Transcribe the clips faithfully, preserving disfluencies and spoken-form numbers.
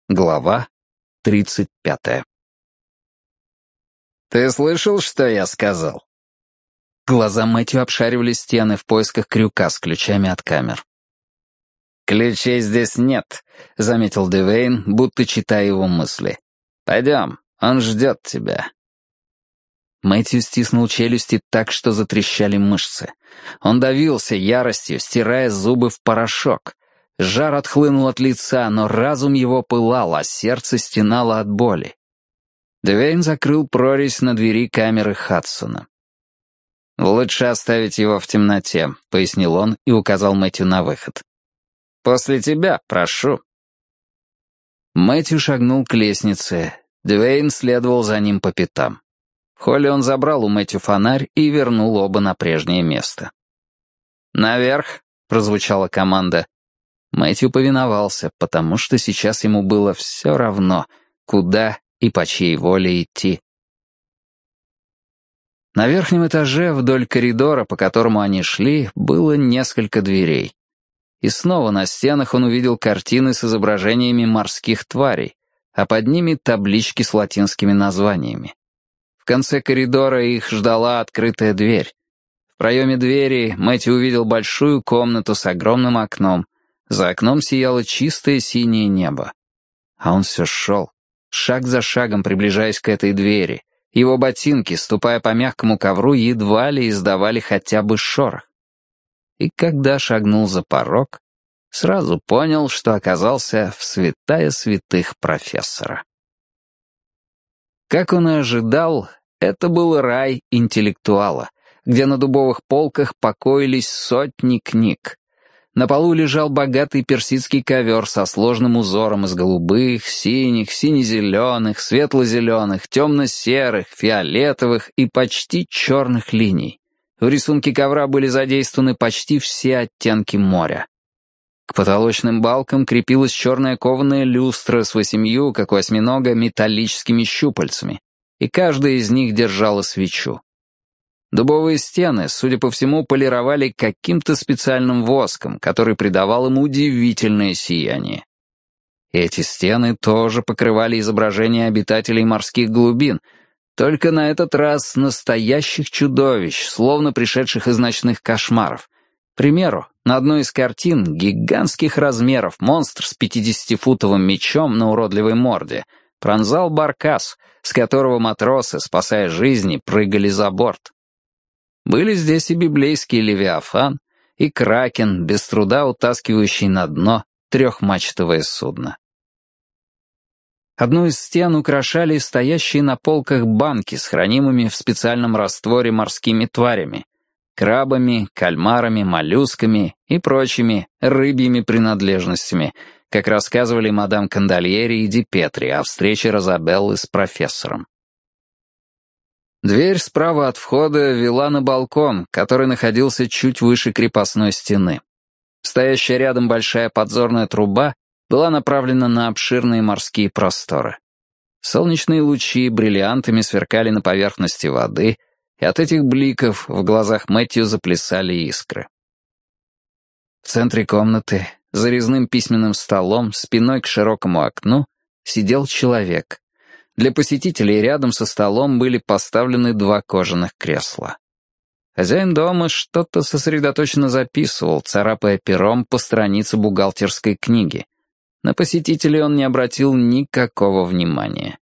Глава тридцать пятая. «Ты слышал, что я сказал?» Глаза Мэтью обшаривали стены в поисках крюка с ключами от камер. «Ключей здесь нет», — заметил Девейн, будто читая его мысли. «Пойдем, он ждет тебя». Мэтью стиснул челюсти так, что затрещали мышцы. Он давился яростью, стирая зубы в порошок. Жар отхлынул от лица, но разум его пылал, а сердце стенало от боли. Девейн закрыл прорезь на двери камеры Хадсона. «Лучше оставить его в темноте», — пояснил он и указал Мэтью на выход. «После тебя, прошу». Мэтью шагнул к лестнице. Девейн следовал за ним по пятам. В холле он забрал у Мэтью фонарь и вернул оба на прежнее место. «Наверх», — прозвучала команда. Мэтью повиновался, потому что сейчас ему было все равно, куда и по чьей воле идти. На верхнем этаже вдоль коридора, по которому они шли, было несколько дверей. И снова на стенах он увидел картины с изображениями морских тварей, а под ними таблички с латинскими названиями. В конце коридора их ждала открытая дверь. В проеме двери Мэтью увидел большую комнату с огромным окном. За окном сияло чистое синее небо. А он все шел, шаг за шагом приближаясь к этой двери. Его ботинки, ступая по мягкому ковру, едва ли издавали хотя бы шорох. И когда шагнул за порог, сразу понял, что оказался в святая святых профессора. Как он и ожидал, это был рай интеллектуала, где на дубовых полках покоились сотни книг. На полу лежал богатый персидский ковер со сложным узором из голубых, синих, сине-зеленых, светло-зеленых, темно-серых, фиолетовых и почти черных линий. В рисунке ковра были задействованы почти все оттенки моря. К потолочным балкам крепилась черная кованая люстра с восемью, как у осьминога, металлическими щупальцами, и каждая из них держала свечу. Дубовые стены, судя по всему, полировали каким-то специальным воском, который придавал им удивительное сияние. Эти стены тоже покрывали изображения обитателей морских глубин, только на этот раз настоящих чудовищ, словно пришедших из ночных кошмаров. К примеру, на одной из картин гигантских размеров монстр с пятидесятифутовым мечом на уродливой морде пронзал баркас, с которого матросы, спасая жизни, прыгали за борт. Были здесь и библейский Левиафан, и Кракен, без труда утаскивающий на дно трехмачтовое судно. Одну из стен украшали стоящие на полках банки с хранимыми в специальном растворе морскими тварями, крабами, кальмарами, моллюсками и прочими рыбьими принадлежностями, как рассказывали мадам Кандальери и Ди Петри о встрече Розабеллы с профессором. Дверь справа от входа вела на балкон, который находился чуть выше крепостной стены. Стоящая рядом большая подзорная труба была направлена на обширные морские просторы. Солнечные лучи бриллиантами сверкали на поверхности воды, и от этих бликов в глазах Мэтью заплясали искры. В центре комнаты, за резным письменным столом, спиной к широкому окну, сидел человек. Для посетителей рядом со столом были поставлены два кожаных кресла. Хозяин дома что-то сосредоточенно записывал, царапая пером по странице бухгалтерской книги. На посетителей он не обратил никакого внимания.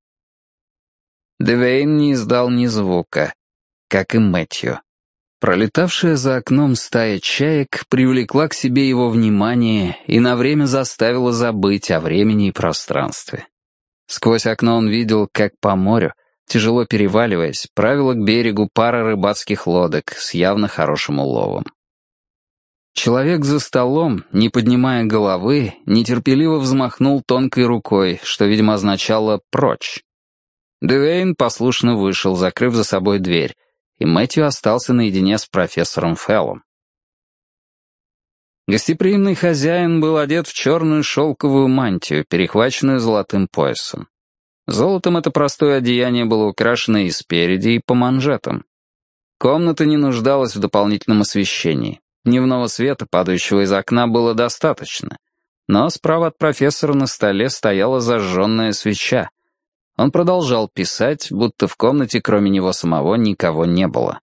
Девейн не издал ни звука, как и Мэтью. Пролетавшая за окном стая чаек привлекла к себе его внимание и на время заставила забыть о времени и пространстве. Сквозь окно он видел, как по морю, тяжело переваливаясь, правила к берегу пара рыбацких лодок с явно хорошим уловом. Человек за столом, не поднимая головы, нетерпеливо взмахнул тонкой рукой, что, видимо, означало «прочь». Девейн послушно вышел, закрыв за собой дверь, и Мэтью остался наедине с профессором Феллом. Гостеприимный хозяин был одет в черную шелковую мантию, перехваченную золотым поясом. Золотом это простое одеяние было украшено и спереди, и по манжетам. Комната не нуждалась в дополнительном освещении. Дневного света, падающего из окна, было достаточно. Но справа от профессора на столе стояла зажженная свеча. Он продолжал писать, будто в комнате кроме него самого никого не было.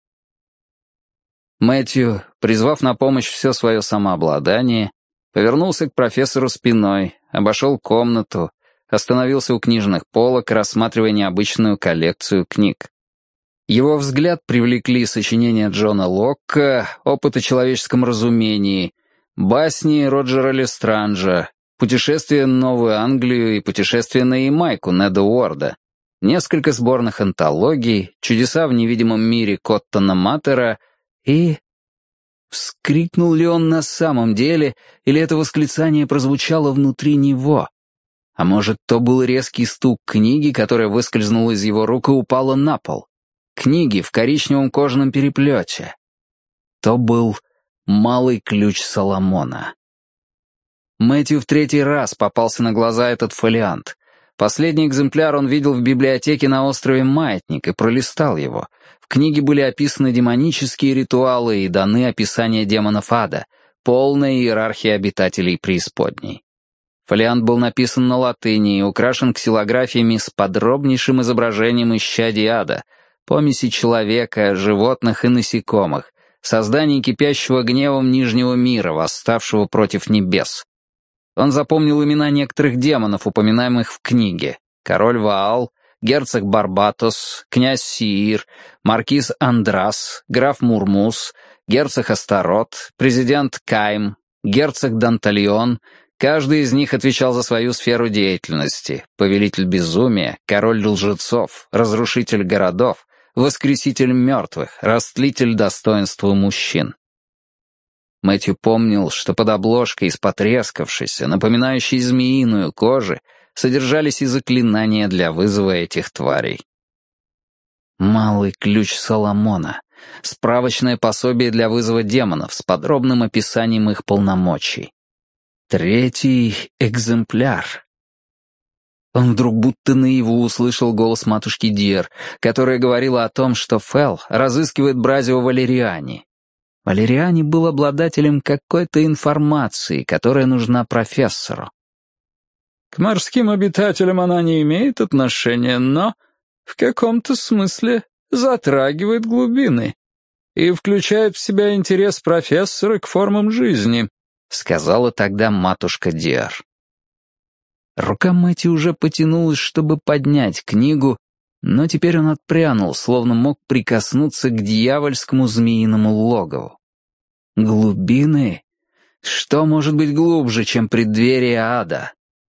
Мэтью, призвав на помощь все свое самообладание, повернулся к профессору спиной, обошел комнату, остановился у книжных полок, рассматривая необычную коллекцию книг. Его взгляд привлекли сочинения Джона Локка, «Опыт о человеческом разумении», басни Роджера Лестранджа, «Путешествие в Новую Англию» и «Путешествие на Ямайку» Неда Уорда, несколько сборных антологий, «Чудеса в невидимом мире» Коттона Маттера и... Вскрикнул ли он на самом деле, или это восклицание прозвучало внутри него? А может, то был резкий стук книги, которая выскользнула из его рук и упала на пол? Книги в коричневом кожаном переплете. То был «Малый ключ Соломона». Мэтью в третий раз попался на глаза этот фолиант. Последний экземпляр он видел в библиотеке на острове Маятник и пролистал его. В книге были описаны демонические ритуалы и даны описания демонов ада, полная иерархия обитателей преисподней. Фолиант был написан на латыни и украшен ксилографиями с подробнейшим изображением исчадий ада, помеси человека, животных и насекомых, созданий кипящего гневом Нижнего мира, восставшего против небес. Он запомнил имена некоторых демонов, упоминаемых в книге: король Ваал, герцог Барбатос, князь Сиир, маркиз Андрас, граф Мурмус, герцог Астарот, президент Кайм, герцог Дантальон. Каждый из них отвечал за свою сферу деятельности: повелитель безумия, король лжецов, разрушитель городов, воскреситель мертвых, растлитель достоинства мужчин. Мэтью помнил, что под обложкой из потрескавшейся, напоминающей змеиную кожи, содержались и заклинания для вызова этих тварей. «Малый ключ Соломона» — справочное пособие для вызова демонов с подробным описанием их полномочий. Третий экземпляр. Он вдруг будто наяву услышал голос матушки Диер, которая говорила о том, что Фелл разыскивает Бразио Валериани. Валериани был обладателем какой-то информации, которая нужна профессору. «К морским обитателям она не имеет отношения, но в каком-то смысле затрагивает глубины и включает в себя интерес профессора к формам жизни», — сказала тогда матушка Диар. Рука Мэтью уже потянулась, чтобы поднять книгу, но теперь он отпрянул, словно мог прикоснуться к дьявольскому змеиному логову. Глубины? Что может быть глубже, чем преддверие ада?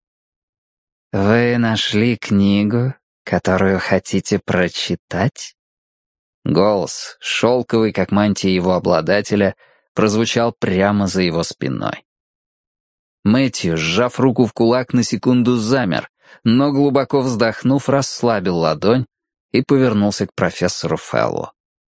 «Вы нашли книгу, которую хотите прочитать?» Голос, шелковый, как мантия его обладателя, прозвучал прямо за его спиной. Мэтью, сжав руку в кулак, на секунду замер, но, глубоко вздохнув, расслабил ладонь и повернулся к профессору Феллу.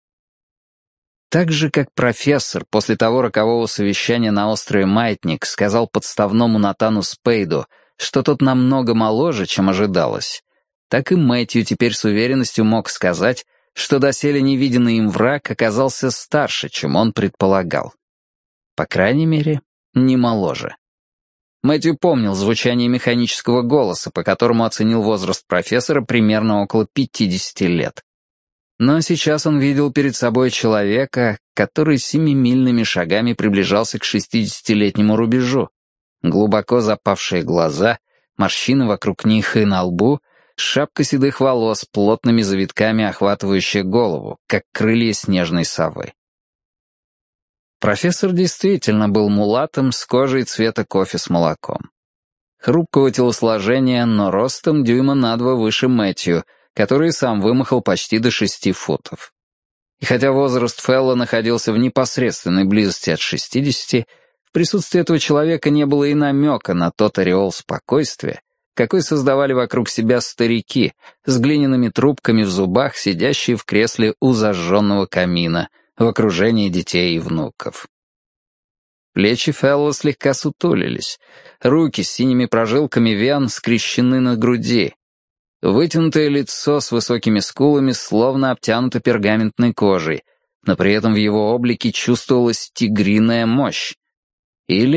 Так же, как профессор после того рокового совещания на острове Маятник сказал подставному Натану Спейду, что тот намного моложе, чем ожидалось, так и Мэтью теперь с уверенностью мог сказать, что доселе невиденный им враг оказался старше, чем он предполагал. По крайней мере, не моложе. Мэтью помнил звучание механического голоса, по которому оценил возраст профессора примерно около пятидесяти лет. Но сейчас он видел перед собой человека, который семимильными шагами приближался к шестидесятилетнему рубежу. Глубоко запавшие глаза, морщины вокруг них и на лбу, шапка седых волос, плотными завитками охватывающая голову, как крылья снежной совы. Профессор действительно был мулатом с кожей цвета кофе с молоком. Хрупкого телосложения, но ростом дюйма на два выше Мэтью, который сам вымахал почти до шести футов. И хотя возраст Фелла находился в непосредственной близости от шестидесяти, в присутствии этого человека не было и намека на тот ореол спокойствия, какой создавали вокруг себя старики с глиняными трубками в зубах, сидящие в кресле у зажженного камина, в окружении детей и внуков. Плечи Фелла слегка сутулились, руки с синими прожилками вен скрещены на груди. Вытянутое лицо с высокими скулами словно обтянуто пергаментной кожей, но при этом в его облике чувствовалась тигриная мощь. Или,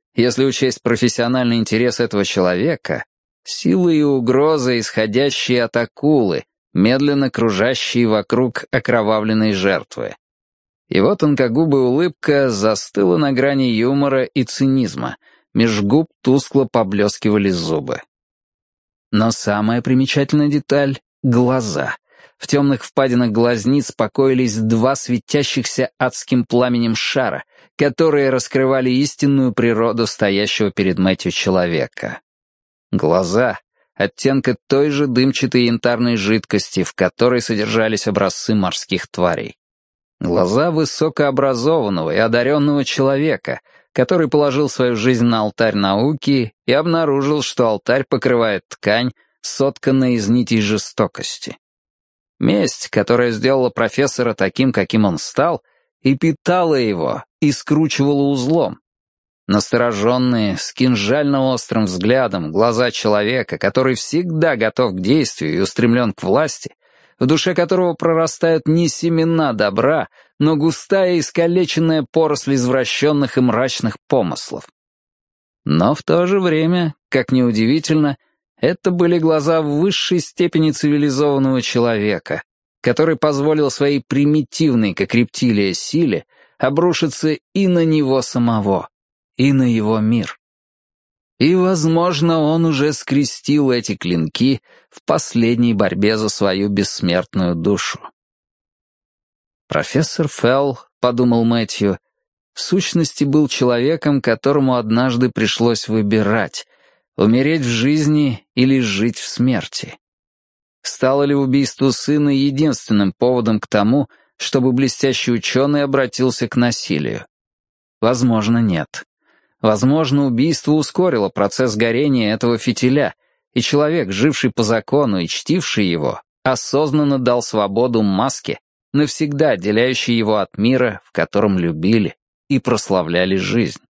Если учесть профессиональный интерес этого человека, силы и угрозы, исходящие от акулы, медленно кружащие вокруг окровавленной жертвы. Его тонкогубая улыбка застыла на грани юмора и цинизма, меж губ тускло поблескивали зубы. Но самая примечательная деталь — глаза. В темных впадинах глазниц покоились два светящихся адским пламенем шара, которые раскрывали истинную природу стоящего перед Мэтью человека. Глаза — оттенка той же дымчатой янтарной жидкости, в которой содержались образцы морских тварей. Глаза высокообразованного и одаренного человека, который положил свою жизнь на алтарь науки и обнаружил, что алтарь покрывает ткань, сотканная из нитей жестокости. Месть, которая сделала профессора таким, каким он стал, и питала его, и скручивала узлом. Настороженные, с кинжально-острым взглядом, глаза человека, который всегда готов к действию и устремлен к власти, в душе которого прорастают не семена добра, но густая и искалеченная поросль извращенных и мрачных помыслов. Но в то же время, как ни удивительно, это были глаза в высшей степени цивилизованного человека, который позволил своей примитивной, как рептилия, силе обрушиться и на него самого, и на его мир. И, возможно, он уже скрестил эти клинки в последней борьбе за свою бессмертную душу. Профессор Фелл, подумал Мэтью, в сущности был человеком, которому однажды пришлось выбирать, умереть в жизни или жить в смерти. Стало ли убийство сына единственным поводом к тому, чтобы блестящий ученый обратился к насилию? Возможно, нет. Возможно, убийство ускорило процесс горения этого фитиля, и человек, живший по закону и чтивший его, осознанно дал свободу маске, навсегда отделяющей его от мира, в котором любили и прославляли жизнь.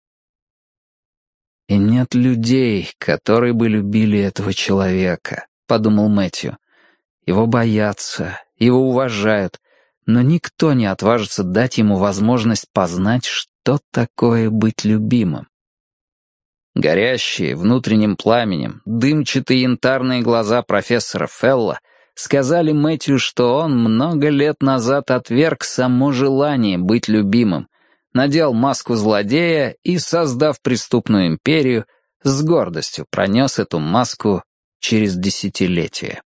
«И нет людей, которые бы любили этого человека», — подумал Мэтью. «Его боятся, его уважают, но никто не отважится дать ему возможность познать, что такое быть любимым». Горящие внутренним пламенем, дымчатые янтарные глаза профессора Фелла сказали Мэтью, что он много лет назад отверг само желание быть любимым, надел маску злодея и, создав преступную империю, с гордостью пронес эту маску через десятилетия.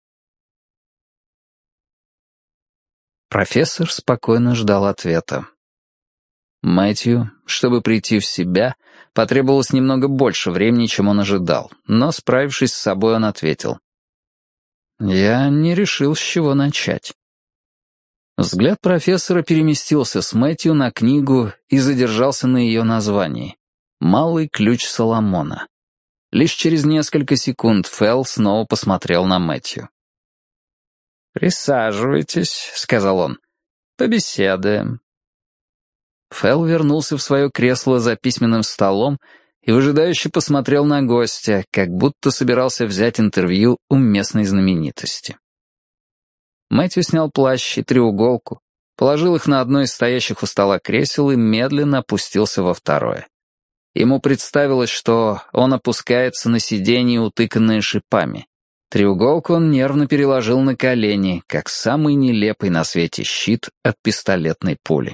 Профессор спокойно ждал ответа. Мэтью, чтобы прийти в себя, потребовалось немного больше времени, чем он ожидал, но, справившись с собой, он ответил. «Я не решил, с чего начать». Взгляд профессора переместился с Мэтью на книгу и задержался на ее названии «Малый ключ Соломона». Лишь через несколько секунд Фелл снова посмотрел на Мэтью. «Присаживайтесь», — сказал он, — «побеседуем». Фелл вернулся в свое кресло за письменным столом и выжидающе посмотрел на гостя, как будто собирался взять интервью у местной знаменитости. Мэтью снял плащ и треуголку, положил их на одно из стоящих у стола кресел и медленно опустился во второе. Ему представилось, что он опускается на сиденье, утыканное шипами. Треуголку он нервно переложил на колени, как самый нелепый на свете щит от пистолетной пули.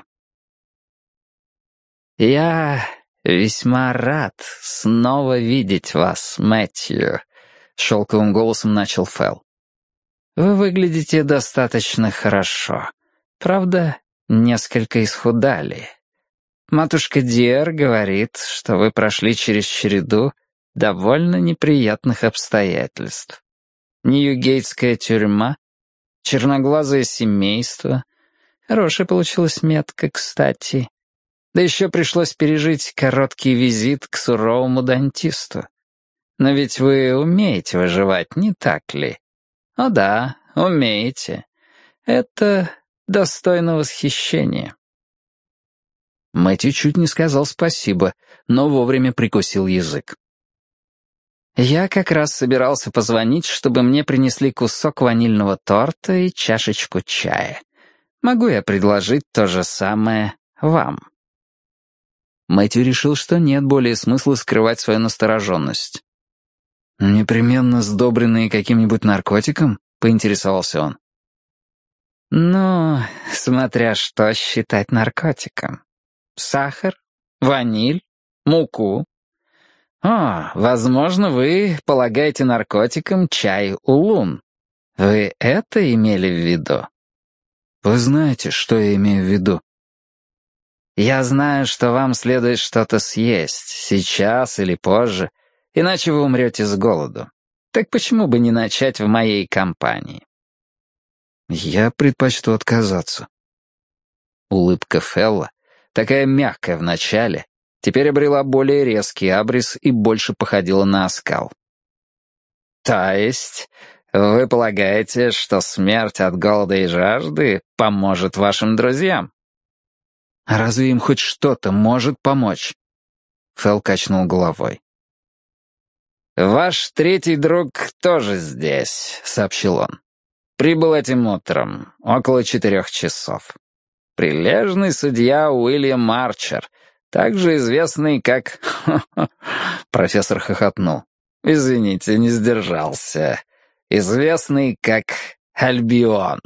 «Я весьма рад снова видеть вас, Мэтью», — шелковым голосом начал Фелл. «Вы выглядите достаточно хорошо. Правда, несколько исхудали. Матушка Диэр говорит, что вы прошли через череду довольно неприятных обстоятельств. Ньюгейтская тюрьма, черноглазое семейство. Хорошая получилась метка, кстати. Да еще пришлось пережить короткий визит к суровому дантисту. Но ведь вы умеете выживать, не так ли? О да, умеете. Это достойно восхищения». Мэтью чуть не сказал спасибо, но вовремя прикусил язык. «Я как раз собирался позвонить, чтобы мне принесли кусок ванильного торта и чашечку чая. Могу я предложить то же самое вам?» Мэтью решил, что нет более смысла скрывать свою настороженность. «Непременно сдобренные каким-нибудь наркотиком?» — поинтересовался он. «Ну, смотря что считать наркотиком. Сахар, ваниль, муку. О, возможно, вы полагаете наркотиком чай-улун. Вы это имели в виду?» «Вы знаете, что я имею в виду?» «Я знаю, что вам следует что-то съесть, сейчас или позже, иначе вы умрете с голоду. Так почему бы не начать в моей компании?» «Я предпочту отказаться». Улыбка Фелла, такая мягкая вначале, теперь обрела более резкий абрис и больше походила на оскал. «То есть вы полагаете, что смерть от голода и жажды поможет вашим друзьям?» «А разве им хоть что-то может помочь?» Фелл качнул головой. «Ваш третий друг тоже здесь», — сообщил он. «Прибыл этим утром, около четырех часов. Прилежный судья Уильям Арчер, также известный как...» Профессор хохотнул. «Извините, не сдержался. Известный как Альбион».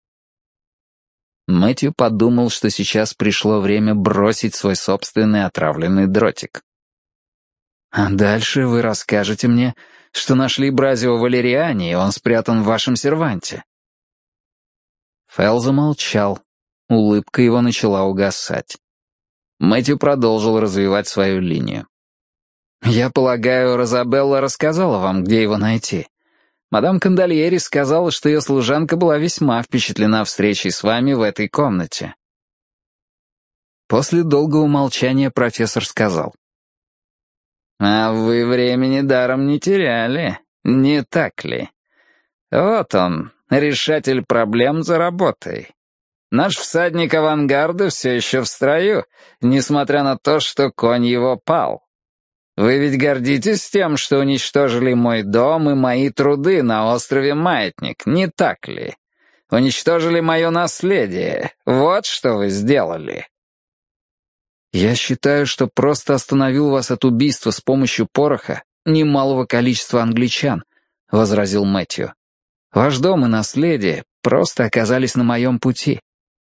Мэтью подумал, что сейчас пришло время бросить свой собственный отравленный дротик. «А дальше вы расскажете мне, что нашли Бразио Валериани, и он спрятан в вашем серванте». Фелл замолчал. Улыбка его начала угасать. Мэтью продолжил развивать свою линию. «Я полагаю, Розабелла рассказала вам, где его найти. Мадам Кандальери сказала, что ее служанка была весьма впечатлена встречей с вами в этой комнате». После долгого молчания профессор сказал. «А вы времени даром не теряли, не так ли? Вот он, решатель проблем за работой. Наш всадник авангарда все еще в строю, несмотря на то, что конь его пал. Вы ведь гордитесь тем, что уничтожили мой дом и мои труды на острове Маятник, не так ли? Уничтожили мое наследие. Вот что вы сделали». «Я считаю, что просто остановил вас от убийства с помощью пороха немалого количества англичан», — возразил Мэтью. «Ваш дом и наследие просто оказались на моем пути».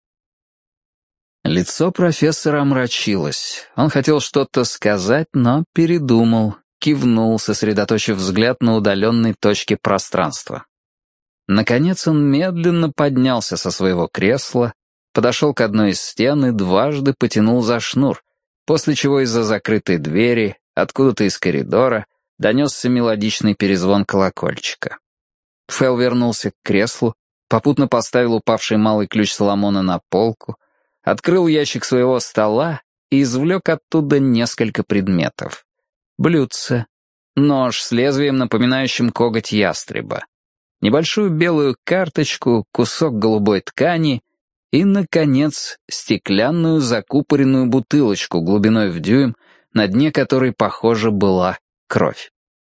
Лицо профессора омрачилось. Он хотел что-то сказать, но передумал, кивнул, сосредоточив взгляд на удаленной точке пространства. Наконец он медленно поднялся со своего кресла, подошел к одной из стен и дважды потянул за шнур, после чего из-за закрытой двери, откуда-то из коридора, донесся мелодичный перезвон колокольчика. Фелл вернулся к креслу, попутно поставил упавший малый ключ Соломона на полку, открыл ящик своего стола и извлек оттуда несколько предметов. Блюдце, нож с лезвием, напоминающим коготь ястреба, небольшую белую карточку, кусок голубой ткани и, наконец, стеклянную закупоренную бутылочку глубиной в дюйм, на дне которой, похоже, была кровь.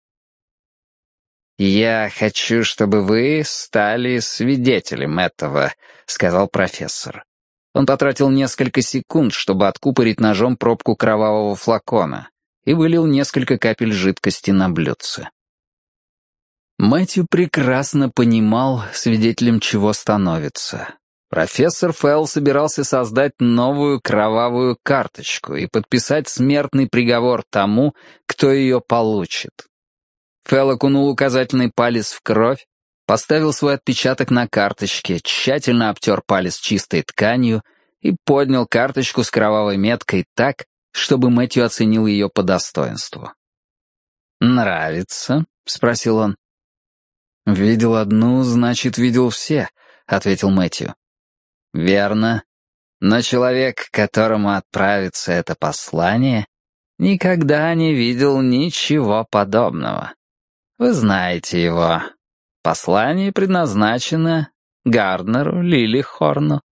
«Я хочу, чтобы вы стали свидетелем этого», — сказал профессор. Он потратил несколько секунд, чтобы откупорить ножом пробку кровавого флакона, и вылил несколько капель жидкости на блюдце. Мэтью прекрасно понимал, свидетелем чего становится. Профессор Фелл собирался создать новую кровавую карточку и подписать смертный приговор тому, кто ее получит. Фелл окунул указательный палец в кровь, поставил свой отпечаток на карточке, тщательно обтер палец чистой тканью и поднял карточку с кровавой меткой так, чтобы Мэтью оценил ее по достоинству. «Нравится?» — спросил он. «Видел одну, значит, видел все», — ответил Мэтью. «Верно. Но человек, к которому отправится это послание, никогда не видел ничего подобного. Вы знаете его. Послание предназначено Гарднеру Лилихорну».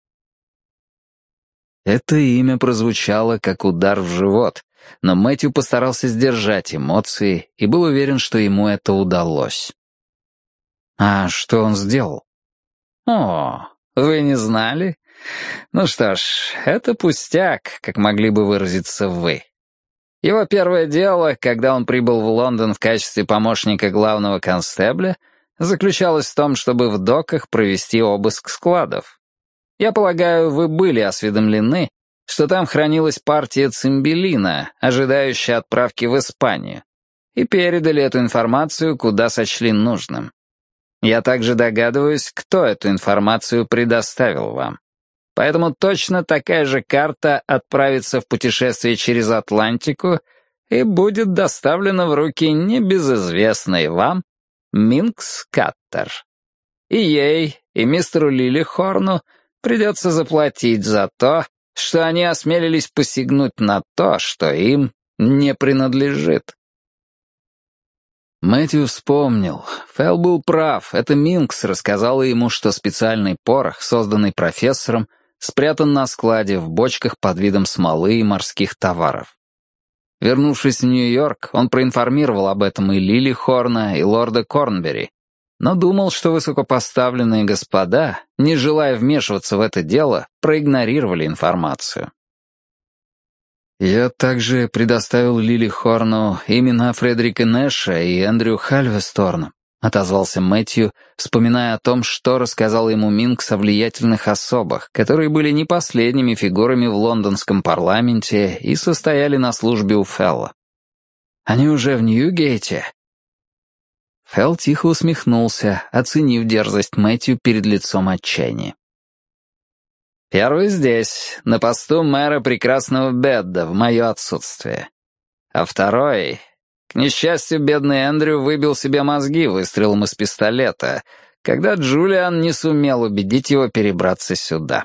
Это имя прозвучало как удар в живот, но Мэтью постарался сдержать эмоции и был уверен, что ему это удалось. «А что он сделал?» «О, вы не знали? Ну что ж, это пустяк, как могли бы выразиться вы. Его первое дело, когда он прибыл в Лондон в качестве помощника главного констебля, заключалось в том, чтобы в доках провести обыск складов. Я полагаю, вы были осведомлены, что там хранилась партия цимбелина, ожидающая отправки в Испанию, и передали эту информацию, куда сочли нужным. Я также догадываюсь, кто эту информацию предоставил вам. Поэтому точно такая же карта отправится в путешествие через Атлантику и будет доставлена в руки небезызвестной вам Минкс Каттер. И ей, и мистеру Лилихорну придется заплатить за то, что они осмелились посягнуть на то, что им не принадлежит. Мэтью вспомнил. Фелл был прав. Это Минкс рассказала ему, что специальный порох, созданный профессором, спрятан на складе в бочках под видом смолы и морских товаров. Вернувшись в Нью-Йорк, он проинформировал об этом и Лили Хорна, и лорда Корнбери, но думал, что высокопоставленные господа, не желая вмешиваться в это дело, проигнорировали информацию. Я также предоставил Лили Хорну имена Фредерика Нэша и Эндрю Хальвесторна, отозвался Мэтью, вспоминая о том, что рассказал ему Минкс о влиятельных особах, которые были не последними фигурами в лондонском парламенте и состояли на службе у Фелла. Они уже в Ньюгейте? Фелл тихо усмехнулся, оценив дерзость Мэтью перед лицом отчаяния. Первый здесь, на посту мэра прекрасного Бедда, в мое отсутствие. А второй... К несчастью, бедный Эндрю выбил себе мозги выстрелом из пистолета, когда Джулиан не сумел убедить его перебраться сюда.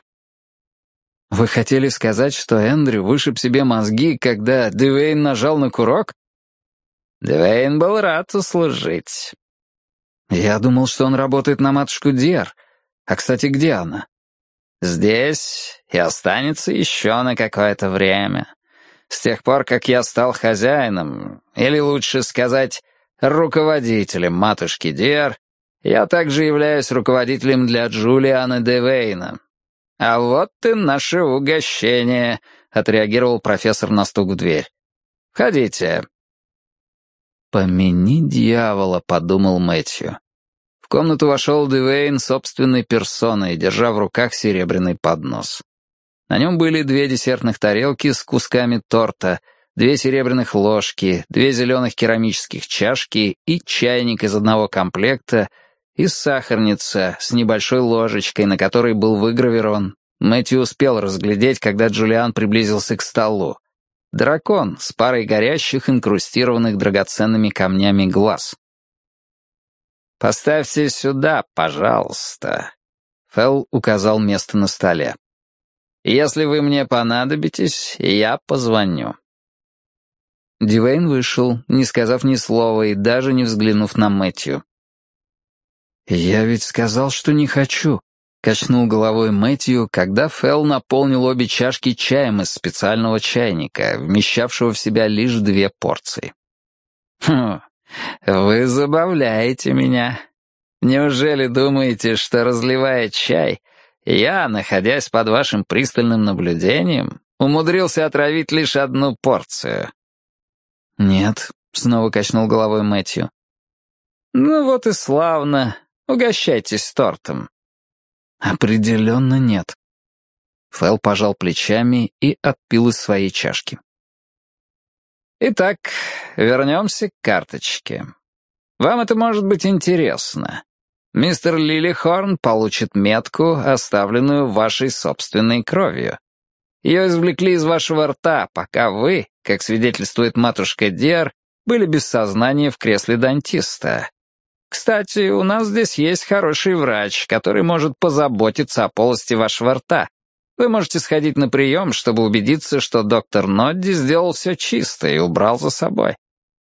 Вы хотели сказать, что Эндрю вышиб себе мозги, когда Девейн нажал на курок? Девейн был рад услужить. Я думал, что он работает на матушку Дер. А, кстати, где она? Здесь и останется еще на какое-то время. С тех пор, как я стал хозяином, или лучше сказать, руководителем матушки Дер, я также являюсь руководителем для Джулиана Девейна. А вот и наше угощение, — отреагировал профессор на стук в дверь. Входите. «Помяни дьявола», — подумал Мэтью. В комнату вошел Девейн собственной персоной, держа в руках серебряный поднос. На нем были две десертных тарелки с кусками торта, две серебряных ложки, две зеленых керамических чашки и чайник из одного комплекта и сахарница с небольшой ложечкой, на которой был выгравирован. Мэтью успел разглядеть, когда Джулиан приблизился к столу. Дракон с парой горящих, инкрустированных драгоценными камнями глаз. «Поставьте сюда, пожалуйста», — Фелл указал место на столе. «Если вы мне понадобитесь, я позвоню». Дивейн вышел, не сказав ни слова и даже не взглянув на Мэтью. «Я ведь сказал, что не хочу», — качнул головой Мэтью, когда Фелл наполнил обе чашки чаем из специального чайника, вмещавшего в себя лишь две порции. «Хм, вы забавляете меня. Неужели думаете, что, разливая чай, я, находясь под вашим пристальным наблюдением, умудрился отравить лишь одну порцию?» «Нет», — снова качнул головой Мэтью. «Ну вот и славно. Угощайтесь тортом». «Определенно нет». Фелл пожал плечами и отпил из своей чашки. «Итак, вернемся к карточке. Вам это может быть интересно. Мистер Лилихорн получит метку, оставленную вашей собственной кровью. Ее извлекли из вашего рта, пока вы, как свидетельствует матушка Дер, были без сознания в кресле дантиста. Кстати, у нас здесь есть хороший врач, который может позаботиться о полости вашего рта. Вы можете сходить на прием, чтобы убедиться, что доктор Нодди сделал все чисто и убрал за собой».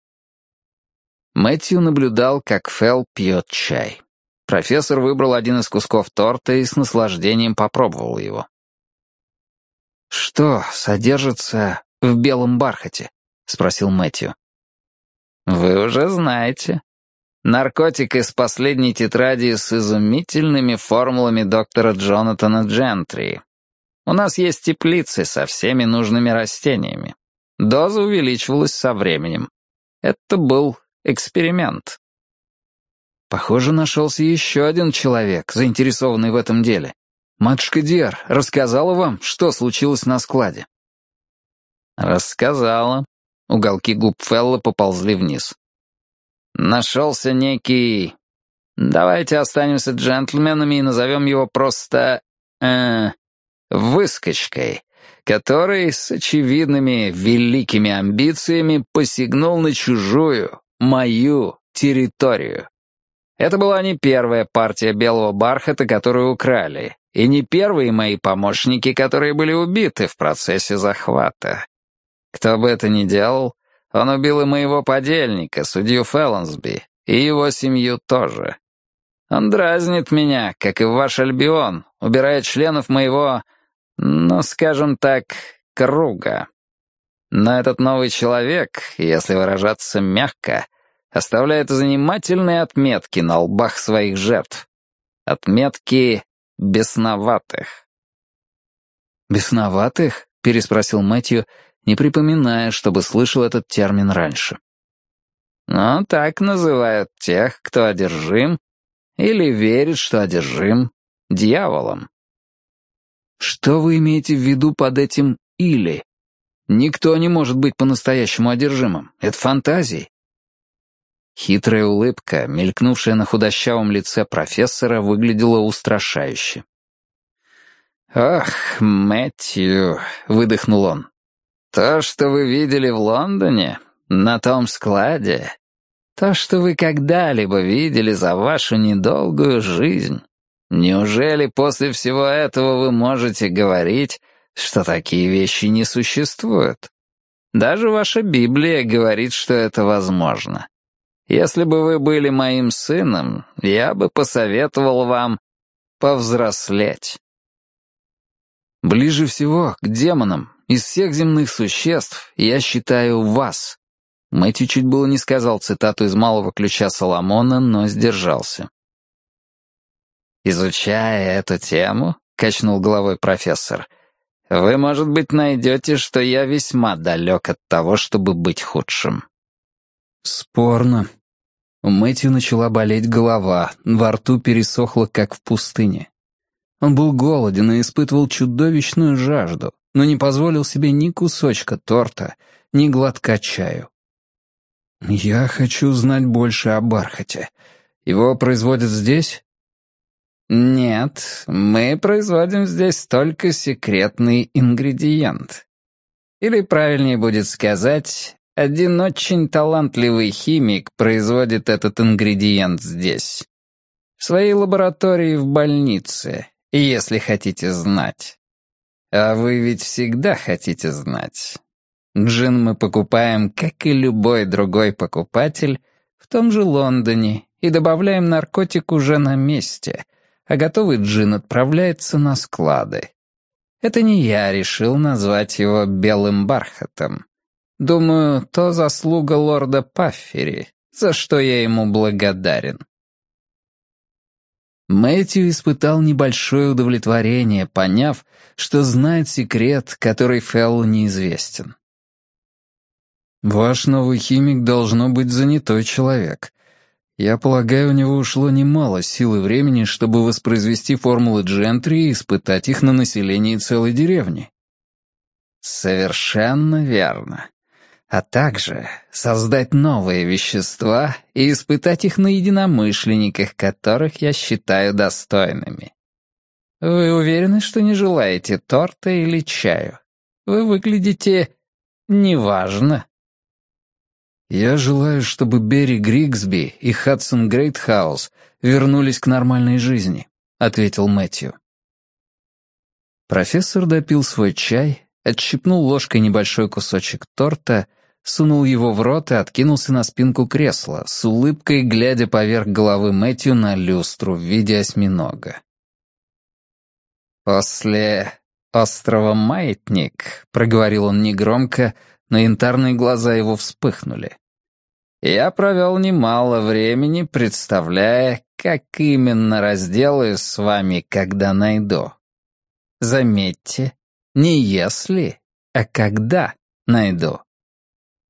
Мэтью наблюдал, как Фелл пьет чай. Профессор выбрал один из кусков торта и с наслаждением попробовал его. «Что содержится в белом бархате?» — спросил Мэтью. «Вы уже знаете. Наркотик из последней тетради с изумительными формулами доктора Джонатана Джентри. У нас есть теплицы со всеми нужными растениями. Доза увеличивалась со временем. Это был эксперимент. Похоже, нашелся еще один человек, заинтересованный в этом деле. Матушка Диар рассказала вам, что случилось на складе? Рассказала. Уголки губ Фелла поползли вниз. Нашелся некий... Давайте останемся джентльменами и назовем его просто... Э, выскочкой, который с очевидными великими амбициями посягнул на чужую, мою территорию. Это была не первая партия белого бархата, которую украли, и не первые мои помощники, которые были убиты в процессе захвата. Кто бы это ни делал, он убил и моего подельника, судью Феллонсби, и его семью тоже. Он дразнит меня, как и ваш Альбион, убирая членов моего, ну, скажем так, круга. Но этот новый человек, если выражаться мягко, оставляет занимательные отметки на лбах своих жертв. Отметки бесноватых. «Бесноватых?» — переспросил Мэтью, не припоминая, чтобы слышал этот термин раньше. «Ну, так называют тех, кто одержим или верит, что одержим дьяволом». «Что вы имеете в виду под этим «или»? Никто не может быть по-настоящему одержимым. Это фантазии». Хитрая улыбка, мелькнувшая на худощавом лице профессора, выглядела устрашающе. «Ох, Мэтью», — выдохнул он, — «то, что вы видели в Лондоне, на том складе, то, что вы когда-либо видели за вашу недолгую жизнь, неужели после всего этого вы можете говорить, что такие вещи не существуют? Даже ваша Библия говорит, что это возможно. Если бы вы были моим сыном, я бы посоветовал вам повзрослеть». «Ближе всего к демонам из всех земных существ я считаю вас». Мэтью чуть было не сказал цитату из «Малого ключа Соломона», но сдержался. «Изучая эту тему, — качнул головой профессор, — вы, может быть, найдете, что я весьма далек от того, чтобы быть худшим». «Спорно». У Мэтью начала болеть голова, во рту пересохло, как в пустыне. Он был голоден и испытывал чудовищную жажду, но не позволил себе ни кусочка торта, ни глотка чаю. «Я хочу знать больше о бархате. Его производят здесь?» «Нет, мы производим здесь только секретный ингредиент. Или правильнее будет сказать, один очень талантливый химик производит этот ингредиент здесь. В своей лаборатории в больнице, если хотите знать. А вы ведь всегда хотите знать. Джин мы покупаем, как и любой другой покупатель, в том же Лондоне и добавляем наркотик уже на месте, а готовый джин отправляется на склады. Это не я решил назвать его белым бархатом. Думаю, то заслуга лорда Паффери, за что я ему благодарен». Мэтью испытал небольшое удовлетворение, поняв, что знает секрет, который Феллу неизвестен. «Ваш новый химик должно быть занятой человек. Я полагаю, у него ушло немало сил и времени, чтобы воспроизвести формулы Джентри и испытать их на населении целой деревни». «Совершенно верно. А также создать новые вещества и испытать их на единомышленниках, которых я считаю достойными. Вы уверены, что не желаете торта или чаю? Вы выглядите неважно». «Я желаю, чтобы Берри Григсби и Хадсон Грейтхаус вернулись к нормальной жизни», — ответил Мэтью. Профессор допил свой чай, отщипнул ложкой небольшой кусочек торта, сунул его в рот и откинулся на спинку кресла, с улыбкой глядя поверх головы Мэтью на люстру в виде осьминога. «После острова Маятник», — проговорил он негромко, но янтарные глаза его вспыхнули, «я провел немало времени, представляя, как именно разделаюсь с вами, когда найду. Заметьте, не если, а когда найду».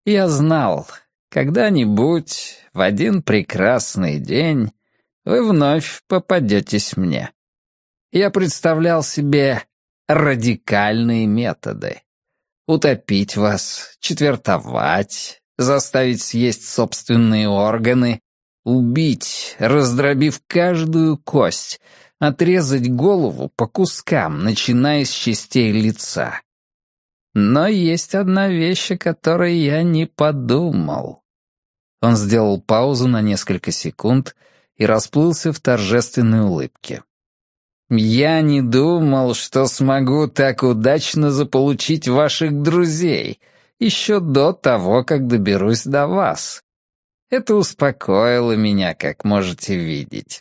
Я знал, когда-нибудь, в один прекрасный день, вы вновь попадетесь мне. Я представлял себе радикальные методы. Утопить вас, четвертовать, заставить съесть собственные органы, убить, раздробив каждую кость, отрезать голову по кускам, начиная с частей лица. Но есть одна вещь, о которой я не подумал. Он сделал паузу на несколько секунд и расплылся в торжественной улыбке. Я не думал, что смогу так удачно заполучить ваших друзей, еще до того, как доберусь до вас. Это успокоило меня, как можете видеть.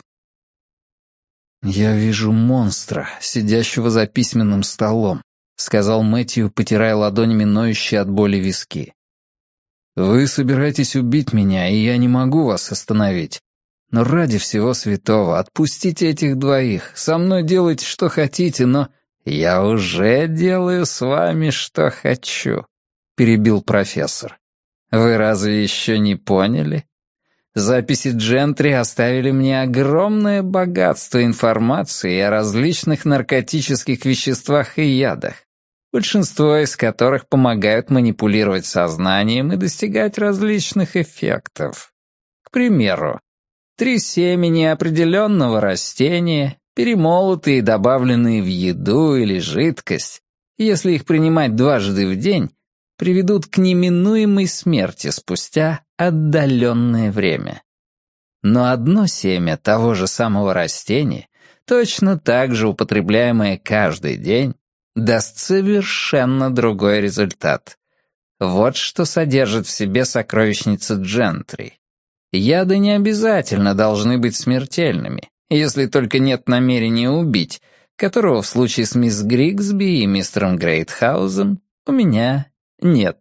«Я вижу монстра, сидящего за письменным столом», — сказал Мэтью, потирая ладонями ноющие от боли виски. «Вы собираетесь убить меня, и я не могу вас остановить. Но ради всего святого, отпустите этих двоих. Со мной делайте, что хотите, но...» «Я уже делаю с вами, что хочу», — перебил профессор. «Вы разве еще не поняли? Записи Джентри оставили мне огромное богатство информации о различных наркотических веществах и ядах, большинство из которых помогают манипулировать сознанием и достигать различных эффектов. К примеру, три семени определенного растения, перемолотые и добавленные в еду или жидкость, если их принимать дважды в день, приведут к неминуемой смерти спустя отдаленное время. Но одно семя того же самого растения, точно так же употребляемое каждый день, даст совершенно другой результат. Вот что содержит в себе сокровищница Джентри. Яды не обязательно должны быть смертельными, если только нет намерения убить, которого в случае с мисс Григсби и мистером Грейтхаузом у меня нет.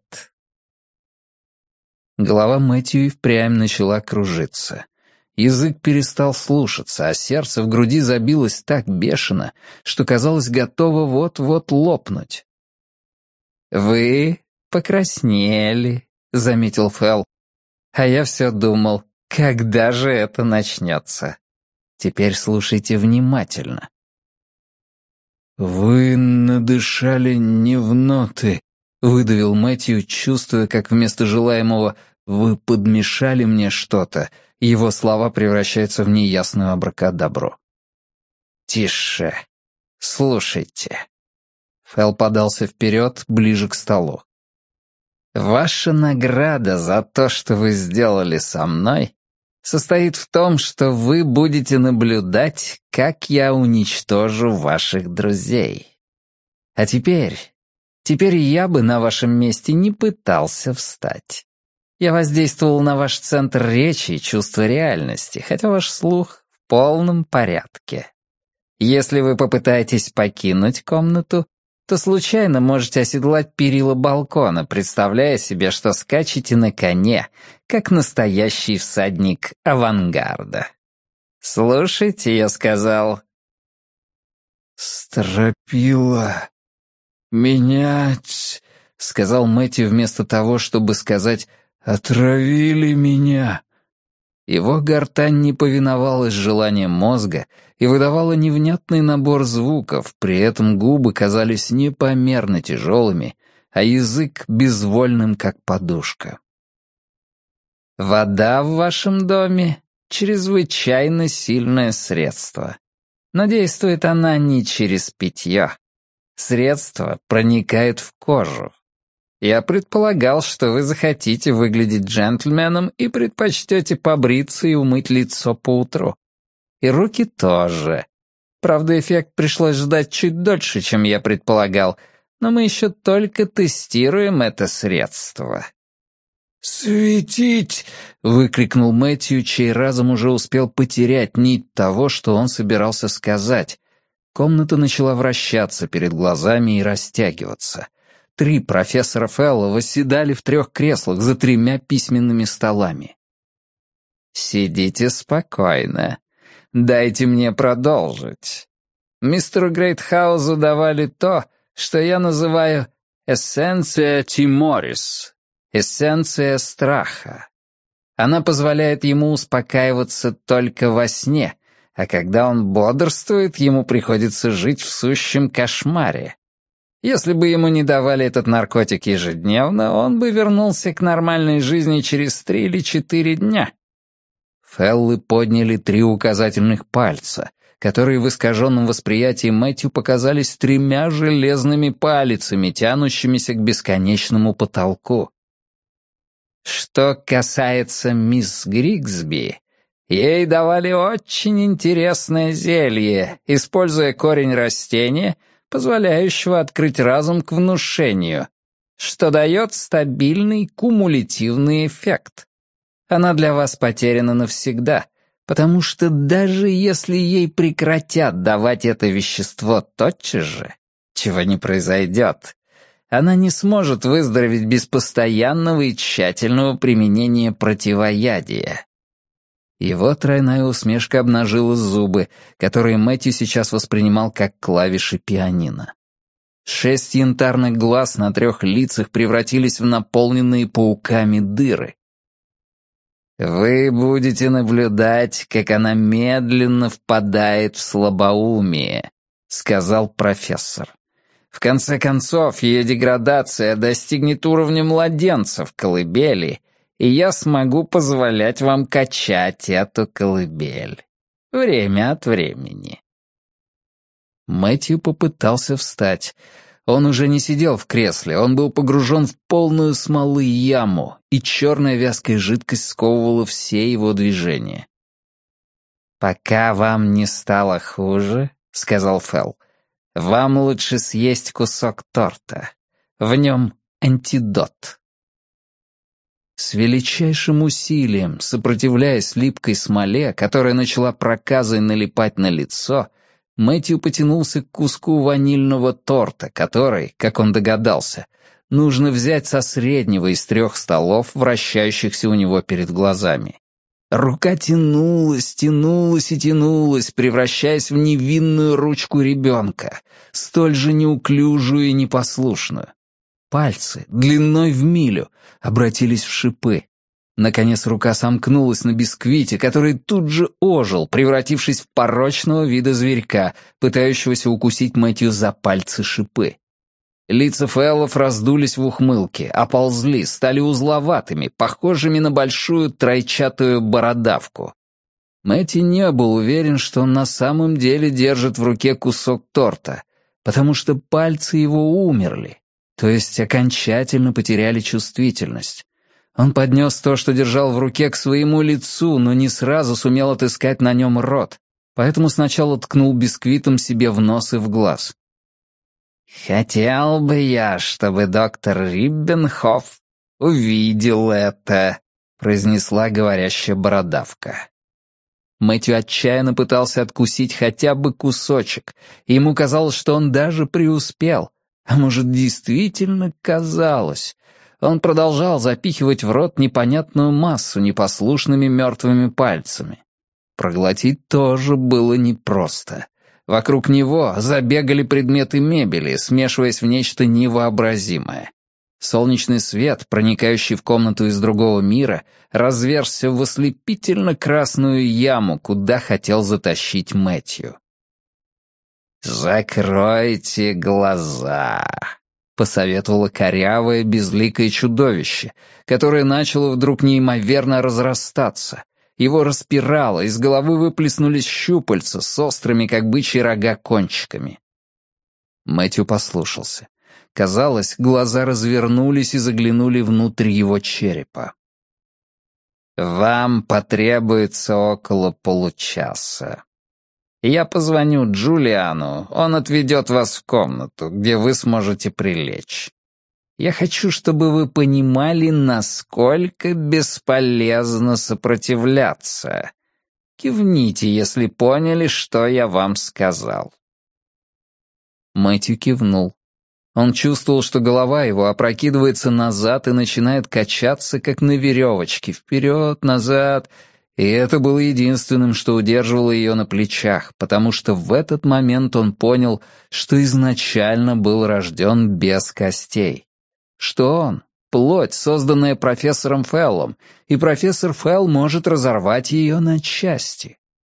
Голова Мэтью и впрямь начала кружиться. Язык перестал слушаться, а сердце в груди забилось так бешено, что казалось готово вот-вот лопнуть. «Вы покраснели», — заметил Фелл. «А я все думал, когда же это начнется? Теперь слушайте внимательно». «Вы надышали не в ноты», — выдавил Мэтью, чувствуя, как вместо желаемого «вы подмешали мне что-то», его слова превращаются в неясную абракадабру. «Тише. Слушайте». Фелл подался вперед, ближе к столу. «Ваша награда за то, что вы сделали со мной, состоит в том, что вы будете наблюдать, как я уничтожу ваших друзей. А теперь, теперь я бы на вашем месте не пытался встать. Я воздействовал на ваш центр речи и чувства реальности, хотя ваш слух в полном порядке. Если вы попытаетесь покинуть комнату, то случайно можете оседлать перила балкона, представляя себе, что скачете на коне, как настоящий всадник авангарда. «Слушайте», — я сказал. «Стропила. Менять», — сказал Мэтью вместо того, чтобы сказать «отравили меня». Его гортань не повиновалась желаниям мозга и выдавала невнятный набор звуков, при этом губы казались непомерно тяжелыми, а язык безвольным, как подушка. «Вода в вашем доме — чрезвычайно сильное средство, но действует она не через питье. Средство проникает в кожу. Я предполагал, что вы захотите выглядеть джентльменом и предпочтете побриться и умыть лицо поутру. И руки тоже. Правда, эффект пришлось ждать чуть дольше, чем я предполагал, но мы еще только тестируем это средство». «Светить!» — выкрикнул Мэтью, чей разум уже успел потерять нить того, что он собирался сказать. Комната начала вращаться перед глазами и растягиваться. Три профессора Фелла восседали в трех креслах за тремя письменными столами. «Сидите спокойно. Дайте мне продолжить. Мистеру Грейтхаузу давали то, что я называю «эссенция тиморис». эссенция страха. Она позволяет ему успокаиваться только во сне, а когда он бодрствует, ему приходится жить в сущем кошмаре. Если бы ему не давали этот наркотик ежедневно, он бы вернулся к нормальной жизни через три или четыре дня. Феллы подняли три указательных пальца, которые в искаженном восприятии Мэтью показались тремя железными палицами, тянущимися к бесконечному потолку. Что касается мисс Григсби, ей давали очень интересное зелье, используя корень растения, позволяющего открыть разум к внушению, что дает стабильный кумулятивный эффект. Она для вас потеряна навсегда, потому что даже если ей прекратят давать это вещество тотчас же, чего не произойдет, она не сможет выздороветь без постоянного и тщательного применения противоядия. Его тройная усмешка обнажила зубы, которые Мэтью сейчас воспринимал как клавиши пианино. Шесть янтарных глаз на трех лицах превратились в наполненные пауками дыры. «Вы будете наблюдать, как она медленно впадает в слабоумие», — сказал профессор. «В конце концов, ее деградация достигнет уровня младенца в колыбели, и я смогу позволять вам качать эту колыбель. Время от времени». Мэтью попытался встать. Он уже не сидел в кресле, он был погружен в полную смолы яму, и черная вязкая жидкость сковывала все его движения. «Пока вам не стало хуже, — сказал Фелл, — вам лучше съесть кусок торта. В нем антидот». С величайшим усилием, сопротивляясь липкой смоле, которая начала проказой налипать на лицо, Мэтью потянулся к куску ванильного торта, который, как он догадался, нужно взять со среднего из трех столов, вращающихся у него перед глазами. Рука тянулась, тянулась и тянулась, превращаясь в невинную ручку ребенка, столь же неуклюжую и непослушную. Пальцы, длиной в милю, обратились в шипы. Наконец рука сомкнулась на бисквите, который тут же ожил, превратившись в порочного вида зверька, пытающегося укусить Мэтью за пальцы шипы. Лица Фэллов раздулись в ухмылке, оползли, стали узловатыми, похожими на большую тройчатую бородавку. Мэтью не был уверен, что он на самом деле держит в руке кусок торта, потому что пальцы его умерли, то есть окончательно потеряли чувствительность. Он поднес то, что держал в руке, к своему лицу, но не сразу сумел отыскать на нем рот, поэтому сначала ткнул бисквитом себе в нос и в глаз. «Хотел бы я, чтобы доктор Риббенхоф увидел это», — произнесла говорящая бородавка. Мэтью отчаянно пытался откусить хотя бы кусочек, и ему казалось, что он даже преуспел, а может, действительно казалось. Он продолжал запихивать в рот непонятную массу непослушными мертвыми пальцами. Проглотить тоже было непросто. Вокруг него забегали предметы мебели, смешиваясь в нечто невообразимое. Солнечный свет, проникающий в комнату из другого мира, разверзся в ослепительно-красную яму, куда хотел затащить Мэтью. «Закройте глаза», — посоветовало корявое, безликое чудовище, которое начало вдруг неимоверно разрастаться. Его распирало, из головы выплеснулись щупальца с острыми, как бычьи рога, кончиками. Мэтью послушался. Казалось, глаза развернулись и заглянули внутрь его черепа. «Вам потребуется около получаса. Я позвоню Джулиану, он отведет вас в комнату, где вы сможете прилечь. Я хочу, чтобы вы понимали, насколько бесполезно сопротивляться. Кивните, если поняли, что я вам сказал». Мэтью кивнул. Он чувствовал, что голова его опрокидывается назад и начинает качаться, как на веревочке, вперед, назад. И это было единственным, что удерживало ее на плечах, потому что в этот момент он понял, что изначально был рожден без костей. Что он, плоть, созданная профессором Феллом, и профессор Фелл может разорвать ее на части.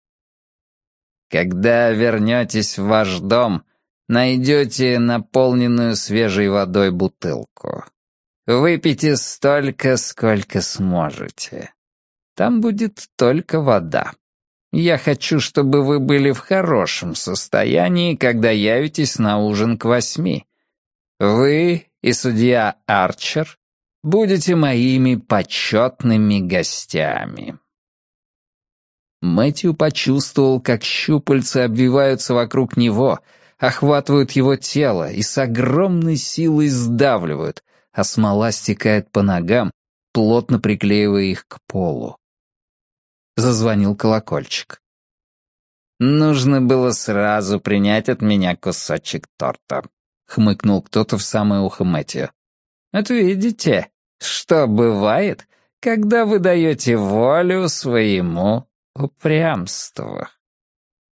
Когда вернетесь в ваш дом, найдете наполненную свежей водой бутылку. Выпейте столько, сколько сможете. Там будет только вода. Я хочу, чтобы вы были в хорошем состоянии, когда явитесь на ужин к восьми. Вы и судья Арчер будете моими почетными гостями». Мэтью почувствовал, как щупальца обвиваются вокруг него, охватывают его тело и с огромной силой сдавливают, а смола стекает по ногам, плотно приклеивая их к полу. Зазвонил колокольчик. «Нужно было сразу принять от меня кусочек торта», — хмыкнул кто-то в самое ухо Мэтью. «Вот видите, что бывает, когда вы даете волю своему упрямству».